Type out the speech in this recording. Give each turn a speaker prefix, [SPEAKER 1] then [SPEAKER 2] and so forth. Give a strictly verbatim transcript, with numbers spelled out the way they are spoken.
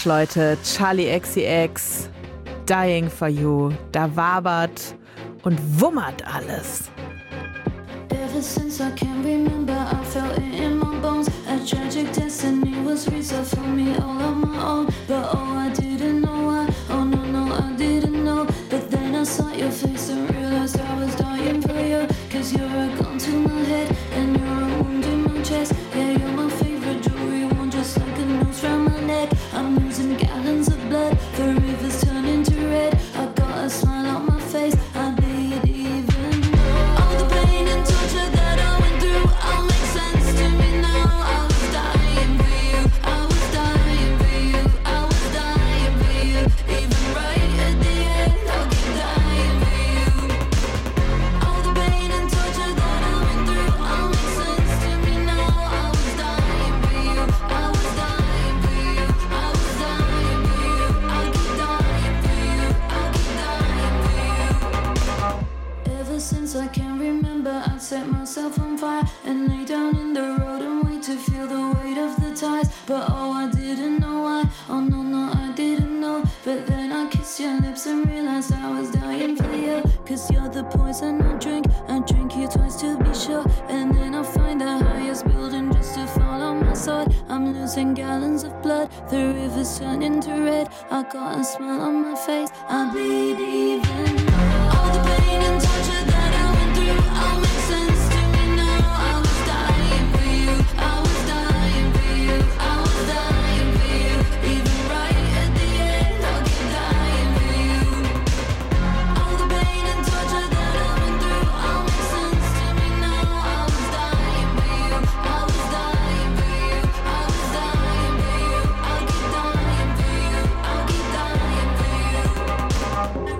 [SPEAKER 1] Leute, Charli X C X, Dying for You, da wabert und wummert alles.
[SPEAKER 2] Ever since I can remember, I felt it in my bones. A tragic destiny was reserved for me all on my own. But oh, I didn't know why. Oh no, no, I didn't know. But then I saw your face and realized I was dying for you. Cause you're a gun to my head and you're a wound in my chest. Yeah, you're my favorite jewelry, one just like a noose round my neck. I'm losing gallons of blood, the rivers turning to red. I got a smile on my face, I didn't even know. All the pain and torture that I went through all makes sense to me now. I was dying for you, I was dying for you, I was dying for you. Even right at the end, I'll keep dying for you. All the pain and torture that I went through all makes sense to me now. I was dying for you, I was dying for you, I was dying for you. I'll keep dying for you, I'll keep dying for you. Ever since I can remember, I set myself on fire and lay down in the road and wait to feel the weight of the ties. But oh, I didn't know why. Oh no, no, I didn't know. But then I kissed your lips and realized I was dying for you. Cause you're the poison I drink. I drink you twice to be sure. And then I find the highest building just to fall on my sword. I'm losing gallons of blood, the rivers turn into red. I got a smile on my face, I bleed even more. All the pain and torture that I went through all makes sense to me now. I was dying for you, I was dying for you, I was dying for you. Even right at the end, I'll keep dying for you. All the pain and torture that I went through all makes sense to me now. I was dying for you, I was dying for you, I was dying for you. I'll keep dying for you, I'll keep dying for you.